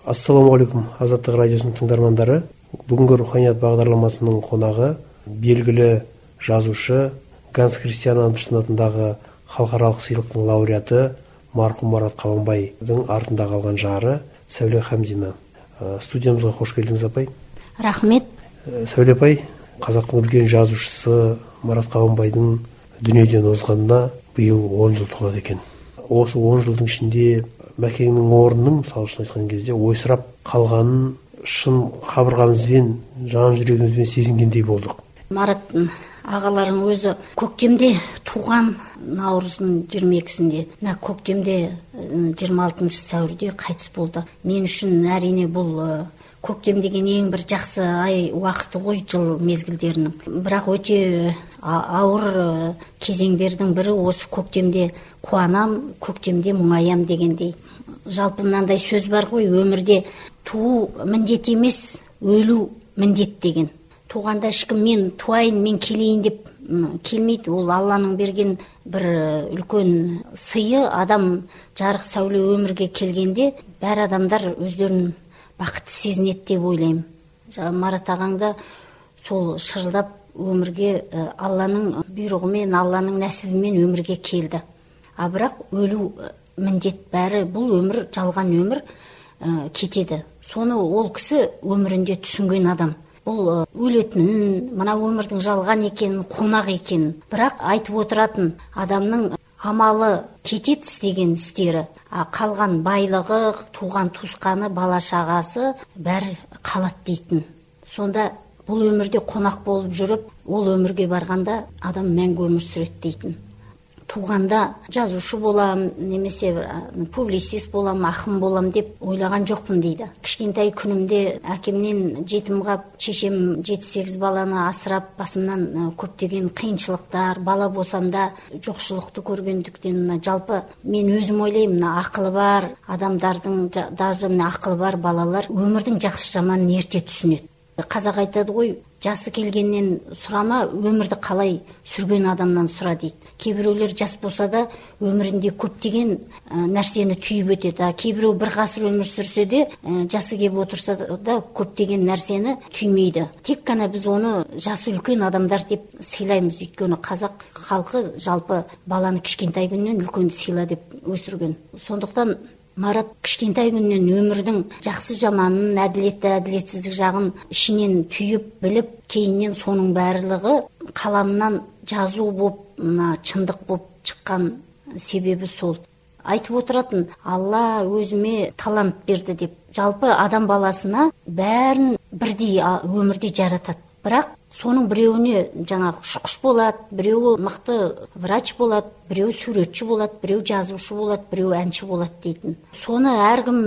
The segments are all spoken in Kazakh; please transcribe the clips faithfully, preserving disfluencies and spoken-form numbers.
Ассалаумағалейкум, Азаттық радиосының тыңдармандары. Бүгінгі руханият бағдарламасының қонағы белгілі жазушы, Ганс Христиан Андерсен атындағы халықаралық сыйлықтың лауреаты марқұм Марат Қабанбайдың артында қалған жары Сәуле Хамзина. Студиямызға қош келдіңіз, апай. Рахмет. Сәуле апай, қазақтың үлкен жазушысы Марат Қабанбайдың дүниеден озғанына биыл он жыл толады екен. Осы он жылдың ішінде Мәкеңнің орнының, мысалы үшін айтқан кезде, ойсырап қалғанын шын қабырғамызбен, жан жүрегімізбен сезінгендей болдық. Мараттың ағаларың өзі көктемде туған, наурыздың жиырма екісінде, көктемде жиырма алтыншы сәуірде қайтыс болды. Мен үшін әрине бұл көктем деген ең бір жақсы ай уақыты ғой, жыл мезгілдерінің. Бірақ өте ауыр кезеңдердің бірі осы көктемде қуанам, көктемде мұңаям дегендей. Жалпы мынандай сөз бар ғой, өмірде туу міндет емес, өлу міндет деген. Туғанда ешкім мен туайын, мен келейін деп келмейді. Ол Алланың берген бір үлкен сыйы. Адам жарық сәуле өмірге келгенде бәр адамдар өздерін бақытты сезінеді деп ойлаймын. Марат ағаңда сол шырылдап өмірге Алланың бұйрығымен, Алланың нәсібімен өмірге келді. А бірақ өлу міндет, бәрі бұл өмір жалған өмір, ә, кетеді. Соны ол кісі өмірінде түсінген адам. Бұл өлетінін, мына өмірдің жалған екенін, қонақ екенін. Бірақ айтып отыратын адамның амалы кетеді істеген істері. А қалған байлығы, туған туысқаны, бала шағасы бәрі қалады дейтін. Сонда бұл өмірде қонақ болып жүріп, ол өмірге барғанда адам мәңгі өмір сүреді дейтін. Туғанда жазушы болам, немесе публицист болам, ақын болам деп ойлаған жоқпын дейді. Кішкентай күнімде әкемнен жетім қап, шешем жеті сегіз баланы асырап, басымнан көптеген қиыншылықтар, бала болсам да жоқшылықты көргендіктен, жалпы мен өзім ойлаймын, ақылы бар адамдардың, даже ақылы бар балалар өмірдің жақсы жаманын ерте түсінеді. Қазақ айтады ғой, жасы келгеннен сұрама, өмірді қалай сүрген адамнан сұра дейді. Кейбіреулер жас болса да өмірінде көптеген нәрсені түйіп өтеді. Кейбіреу бір ғасыр өмір сүрсе де, жасы келіп отырса да көптеген нәрсені түймейді. Тек қана біз оны жасы үлкен адамдар деп сыйлаймыз. Өйткені қазақ халқы жалпы баланы кішкентай күннен үлкенді сыйла деп өсірген. Сондықтан Марат кішкентай күннен өмірдің жақсы жаманын, әділетті әділетсіздік жағын ішінен түйіп біліп, кейіннен соның барлығы қаламынан жазу боп, шындық боп шыққан себебі сол. Айтып отыратын, Алла өзіме талант берді деп. Жалпы адам баласына бәрін бірдей өмірде жаратады. Бірақ соның біреуіне жаңағы ұшқыш болады, біреуі мықты врач болады, біреуі суретші болады, біреуі жазушы болады, біреуі әнші болады дейтін. Соны әркім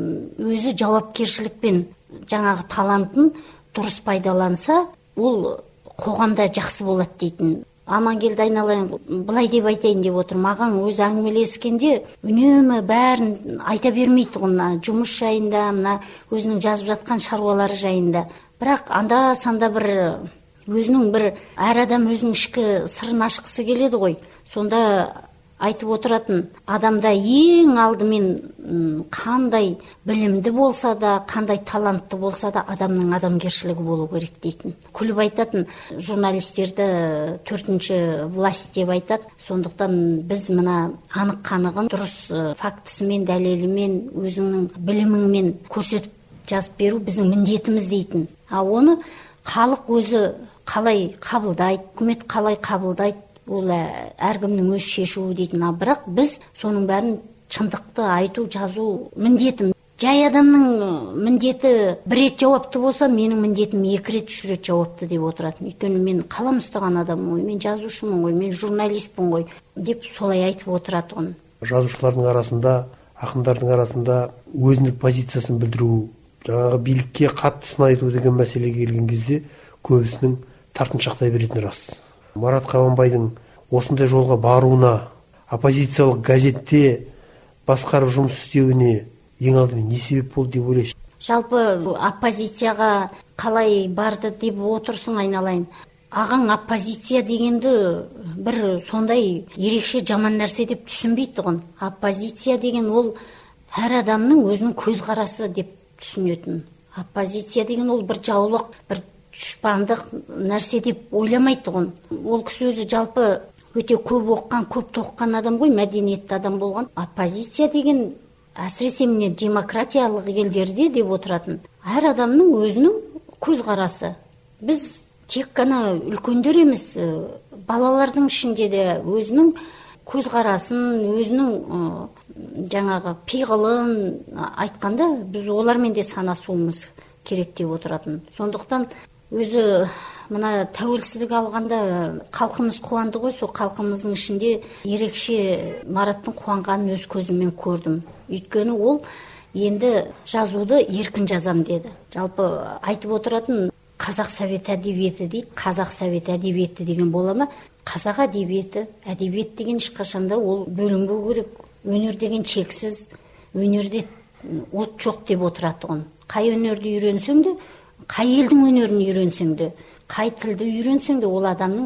өзі жауапкершілікпен жаңағы талантын дұрыс пайдаланса, ол қоғамда жақсы болады дейтін. Амангелді айналайын, былай деп айтайын деп отыр. Маған өзі әңгімелескенде үнемі бәрін айта бермейді ғой, жұмыс жайында, мына өзінің жазып жатқан шаруалары жайында. Бірақ анда санда бір өзінің бір әр адам өзінің ішкі сырын ашқысы келеді ғой. Сонда айтып отыратын, адамда ең алдымен қандай білімді болса да, қандай талантты болса да адамның адамгершілігі болу керек дейтін. Күліп айтатын, журналистерді төртінші власть деп айтады. Сондықтан біз мына анық қанығын дұрыс фактісімен, дәлелімен, өзіңнің біліміңмен көрсетіп жазып беру біздің міндетіміз дейтін. А оны халық өзі қалай қабылдайды, үкімет қалай қабылдайды, ол әркімнің өз шешуі дейтін. Бірақ біз соның бәрін шындықты айту, жазу міндетім. Жай адамның міндеті бір рет жауапты болса, менің міндетім екі рет, үш рет жауапты деп отыратын. Өйткені мен қалам ұстаған адаммын ғой, мен жазушымын ғой, мен журналистпін ғой деп солай айтып отыратын. Жазушылардың арасында, ақындардың арасында өзіндік позициясын білдіру, жаңағы билікке қатты сын айту деген мәселеге келген кезде көбісінің тартыншақтай беретіні рас. Марат Қабанбайдың осындай жолға баруына, оппозициялық газетте басқарып жұмыс істеуіне ең алдымен не себеп болды деп ойлайсыз? Жалпы оппозицияға қалай барды деп отырсың, айналайын. Ағаң оппозиция дегенді бір сондай ерекше жаман нәрсе деп түсінбейді ғой. Оппозиция деген ол әр адамның өзінің көзқарасы деп түсінетін. Оппозиция деген ол бір жаулық, бір дұшпандық нәрсе деп ойламайды тұғын. Ол кісі өзі жалпы өте көп оққан, көп тоққан адам ғой, мәдениетті адам болған. Оппозиция деген әсіресе міне демократиялық елдерде деп отыратын әр адамның өзінің көзқарасы. Біз тек қана үлкендер емес, балалардың ішінде де өзінің көзқарасын, өзінің жаңағы пиғылын айтқанда, біз олармен де санасуымыз керек деп отыратын. Сондықтан өзі мына тәуелсіздік алғанда халқымыз қуанды ғой, сол халқымыздың ішінде ерекше Мараттың қуанғанын өз көзіммен көрдім. Өйткені ол енді жазуды еркін жазам деді. Жалпы айтып отыратын қазақ совет әдебиеті дейді. Қазақ совет әдебиеті деген бола ма? Қазақ әдебиеті, әдебиет деген ешқашанда ол бөлінбеу керек. Өнер деген шексіз, өнерде ұлт жоқ деп отыратұғын. Қай өнерді үйренсең де, қай елдің өнерін үйренсең де, қай тілді үйренсең де, ол адамның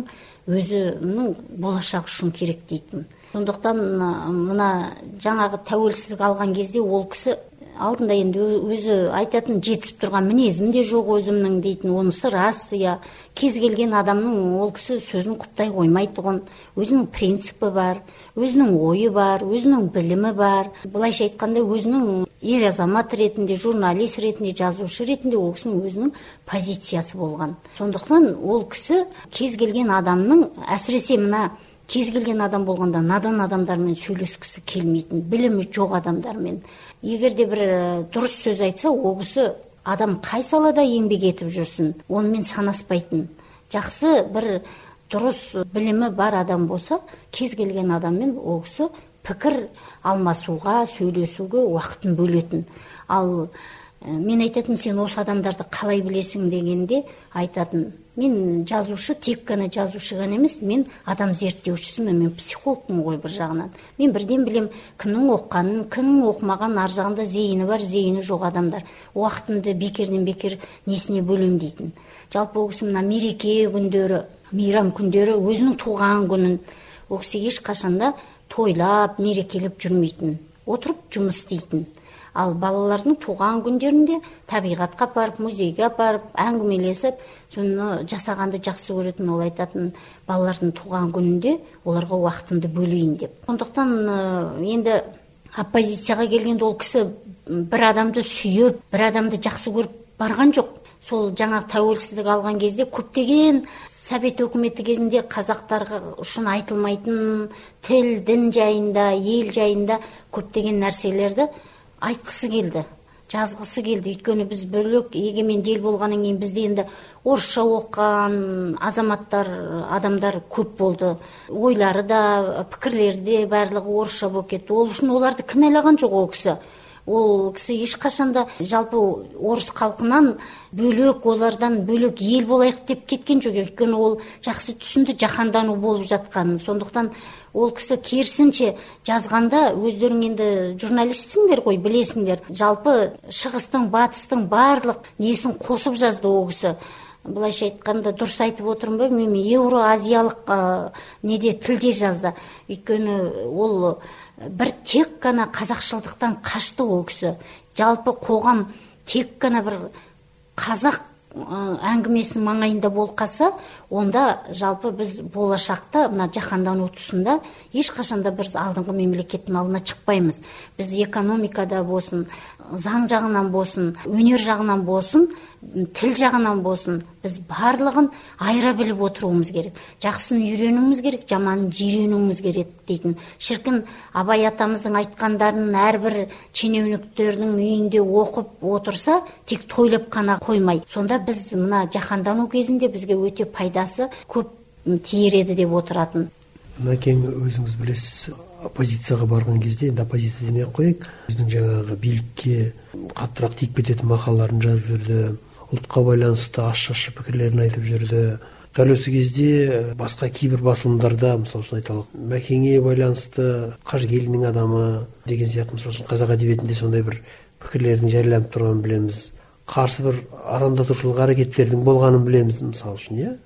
өзінің болашақ үшін керек дейтін. Сондықтан мына жаңағы тәуелсіздік алған кезде ол кісі алдында енді өзі айтатын жетісіп тұрған мінезім де жоқ өзімнің дейтін. Онысы рас, я кез келген адамның ол кісі сөзін құптай қоймайтұғын. Өзінің принципі бар, өзінің ойы бар, өзінің білімі бар. Былайша айтқанда өзінің ер азамат ретінде, журналист ретінде, жазушы ретінде ол кісінің өзінің позициясы болған. Сондықтан ол кісі кез келген адамның, әсіресе мына кез келген адам болғанда надан адамдармен сөйлескісі келмейтін, білімі жоқ адамдармен. Егер де бір дұрыс сөз айтса, ол кісі адам қай салада еңбек етіп жүрсін, онымен санаспайтын. Жақсы бір дұрыс білімі бар адам болса, кез келген адаммен ол кісі пікір алмасуға, сөйлесуге уақытын бөлетін. Ал мен айтатын, сен осы адамдарды қалай білесің дегенде айтатын, мен жазушы, тек қана жазушы ғана емес, мен адам зерттеушісімін, мен психологпын ғой бір жағынан. Мен бірден білем кімнің оққанын, кімнің оқымаған, ар жағында зейіні бар, зейіні жоқ адамдар. Уақытымды бекерден бекер несіне бөлем дейтін. Жалпы ол кісі мына мереке күндері, мейрам күндері, өзінің туған күнін ол кісі ешқашанда тойлап, мерекелеп жүрмейтін. Отырып жұмыс істейтін. Ал балалардың туған күндерінде табиғатқа апарып, музейге апарып, әңгімелесіп, соны жасағанды жақсы көретін. Ол айтатын, балалардың туған күнінде оларға уақытымды бөлейін деп. Сондықтан енді оппозицияға келгенде ол кісі бір адамды сүйіп, бір адамды жақсы көріп барған жоқ. Сол жаңағы тәуелсіздік алған кезде көптеген совет өкіметі кезінде қазақтарға үшін айтылмайтын тіл, дін жайында, ел жайында көптеген нәрселерді айтқысы келді, жазғысы келді. Өйткені біз бөлек егемен ел болғаннан кейін бізде енді орысша оқыған азаматтар, адамдар көп болды. Ойлары да, пікірлері де барлығы орысша болып кетті. Ол үшін оларды кінәлаған жоқ ол кісі. Ол кісі ешқашанда жалпы орыс халқынан бөлек, олардан бөлек ел болайық деп кеткен жоқ. Өйткені ол жақсы түсінді жаһандану болып жатқанын. Сондықтан ол кісі керісінше жазғанда, өздерің енді журналистсіңдер ғой, білесіңдер. Жалпы шығыстың, батыстың барлық несін қосып жазды ол кісі. Былайша айтқанда дұрыс айтып отырмын ба, мен еуроазиялық неде тілде жазды. Өйткені ол бір тек қана қазақшылдықтан қашты ол кісі. Жалпы қоғам тек қана бір қазақ әңгімесінің маңайында болқаса, онда жалпы біз болашақта мына жаһандану тұсында ешқашанда біз алдыңғы мемлекеттің алдына шықпаймыз. Біз экономикада болсын, заң жағынан болсын, өнер жағынан болсын, тіл жағынан болсын, біз барлығын айыра біліп отыруымыз керек. Жақсын үйренуіміз керек, жаманын жиренуіміз керек дейтін. Шіркін Абай атамыздың айтқандарын әрбір шенеуніктердің үйінде оқып отырса, тек тойлап қана қоймай. Сонда біз мына жаһандану кезінде бізге өте пайдасы көп тиер еді деп отыратын. Мәкең, өзіңіз білесіз, оппозицияға барған кезде, енді оппозиция демей қояйық, өзінің жаңағы билікке қаттырақ тиіп кететін мақалаларын жазып жүрді, ұлтқа байланысты аш-шашы пікірлерін айтып жүрді. Дәл осы кезде басқа кейбір басылымдарда, мысалы үшін айталық, Мәкеңе байланысты Қажыгелдінің адамы деген сияқты, мысалы үшін қазақ әдебиетінде сондай бір пікірлердің жарияланып тұрғанын білеміз. Қарсы бір арандатушылық әрекеттердің болғанын білеміз, мысалы үшін, иә.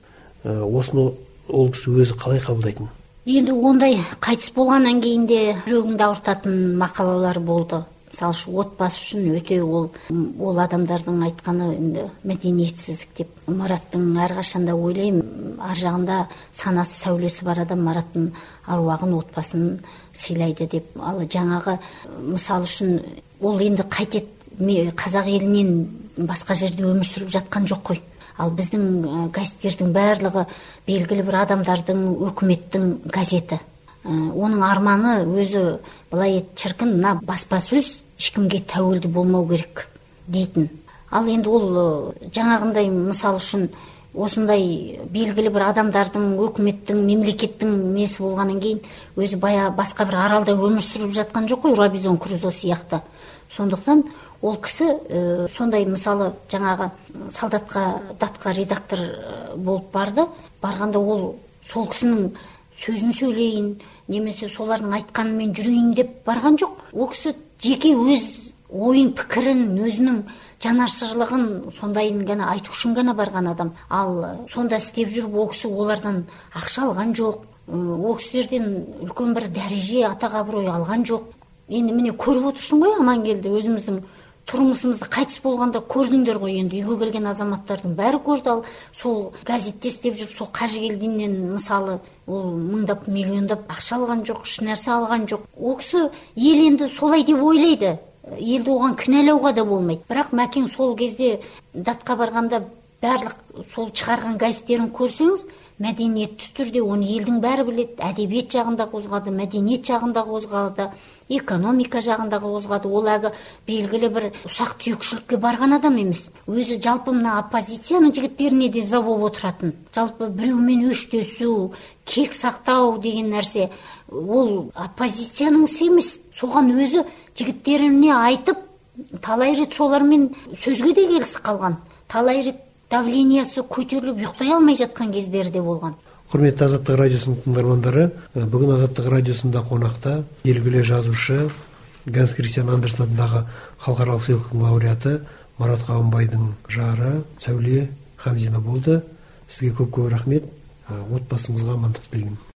Осыны ол кісі өзі қалай қабылдайтын? Енді ондай қайтыс болғаннан кейін де жүрегіңді ауыртатын мақалалар болды. Мысалы үшін отбасы үшін өте ол ол адамдардың айтқаны енді мәдениетсіздік деп. Мараттың әрқашанда ойлаймын, ар жағында санасы сәулесі бар адам Мараттың аруағын, отбасын сыйлайды деп. Ал жаңағы мысалы үшін ол енді қайтеді қазақ елінен басқа жерде өмір сүріп жатқан жоқ қой. Ал біздің газеттердің барлығы белгілі бір адамдардың, өкіметтің газеті. Оның арманы өзі былай шіркін, мына баспасөз ешкімге тәуелді болмау керек дейтін. Ал енді ол жаңағындай мысал үшін осындай белгілі бір адамдардың, өкіметтің, мемлекеттің несі болғаннан кейін өзі бая басқа бір аралда өмір сүріп жатқан жоқ қой, Робинзон Крузо сияқты. Сондықтан ол кісі ә, сондай мысалы жаңағы солдатқа, датқа редактор болып барды. Барғанда ол сол кісінің сөзін сөйлейін, немесе солардың айтқанымен жүрейін деп барған жоқ. Ол кісі жеке өз ойын, пікірін, өзінің жанашырлығын сондайын ғана айту үшін ғана барған адам. Ал сонда істеп жүріп, ол кісі олардан ақша алған жоқ, ол кісілерден үлкен бір дәреже, атақ абырой алған жоқ. Енді міне көріп отырсың ғой, Амангелді, өзіміздің тұрмысымызды қайтыс болғанда көрдіңдер ғой, енді үйге келген азаматтардың бәрі көрді. Ал сол газетте істеп жүріп, сол Қажыгелдиннен мысалы ол мыңдап, миллиондап ақша алған жоқ, еш нәрсе алған жоқ. Ол кісі ел енді солай деп ойлайды. Елді оған кінәлауға да болмайды. Бірақ Мәкең сол кезде датқа барғанда барлық сол шығарған газеттерін көрсеңіз, мәдениетті түрде оны елдің бәрі біледі. Әдебиет жағында қозғады, мәдениет жағында қозғады, экономика жағында қозғады. Ол әгі белгілі бір ұсақ түйекшілікке барған адам емес. Өзі жалпы мына оппозицияның жігіттеріне де ыза болып отыратын. Жалпы біреумен өштесу, кек сақтау деген нәрсе ол оппозицияның ісі емес. Соған өзі жігіттеріне айтып, талай рет солармен сөзге де келісіп қалған. Талай рет давлениясы көтеріліп ұйықтай алмай жатқан кездері де болған. Құрметті Азаттық радиосының тыңдармандары, бүгін Азаттық радиосында қонақта белгілі жазушы, Ганс Кристиан Андерсен атындағы халықаралық сыйлықтың лауреаты Марат Қабанбайдың жары Сәуле Хамзина болды. Сізге көп-көп рахмет. Отбасыңызға амандық тілеймін.